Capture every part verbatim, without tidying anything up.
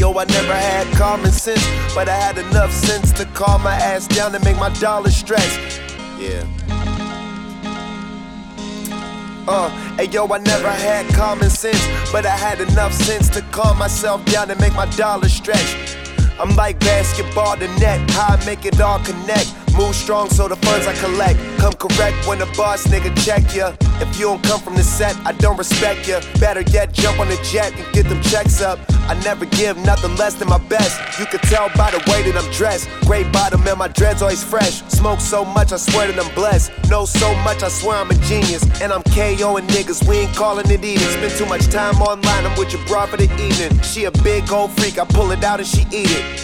Yo, I never had common sense, but I had enough sense to calm my ass down and make my dollar stretch. Yeah. Uh, hey yo, I never had common sense, but I had enough sense to calm myself down and make my dollar stretch. I'm like basketball to net, how I make it all connect. Move strong so the funds I collect come correct when the boss nigga check ya. If you don't come from the set, I don't respect ya. Better yet, jump on the jet and get them checks up. I never give nothing less than my best. You can tell by the way that I'm dressed. Great bottom and my dreads always fresh. Smoke so much, I swear that I'm blessed. Know so much, I swear I'm a genius. And I'm KOing niggas, we ain't calling it eating. Spend too much time online, I'm with your bra for the evening. She a big old freak, I pull it out and she eat it.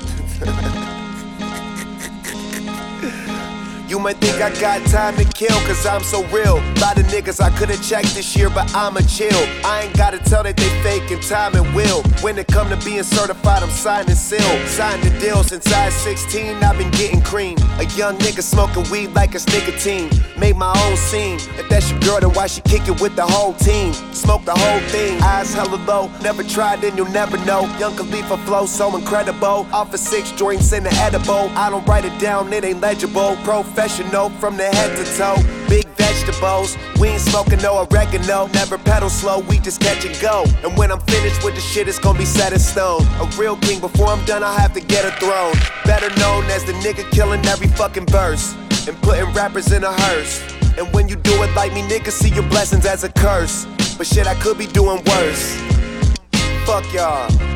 You might think I got time to kill, cause I'm so real. Lot of niggas I could've checked this year, but I'ma chill. I ain't gotta tell that they faking time and will. When it come to being certified, I'm signing seal. Signed the deal since I was sixteen, I've been getting cream. A young nigga smoking weed like it's nicotine. Made my own scene. If that's your girl, then why she kick it with the whole team? Smoke the whole thing, eyes hella low. Never tried, then you'll never know. Young Khalifa flow so incredible. Off of six joints in the edible. I don't write it down, it ain't legible. Professional from the head to toe. Big vegetables, we ain't smoking no oregano. Never pedal slow, we just catch and go. And when I'm finished with the shit, it's gonna be set in stone. A real king, before I'm done, I'll have to get a throne. Better known as the nigga killing every fucking verse and putting rappers in a hearse. And when you do it like me, niggas see your blessings as a curse. But shit, I could be doing worse. Fuck y'all.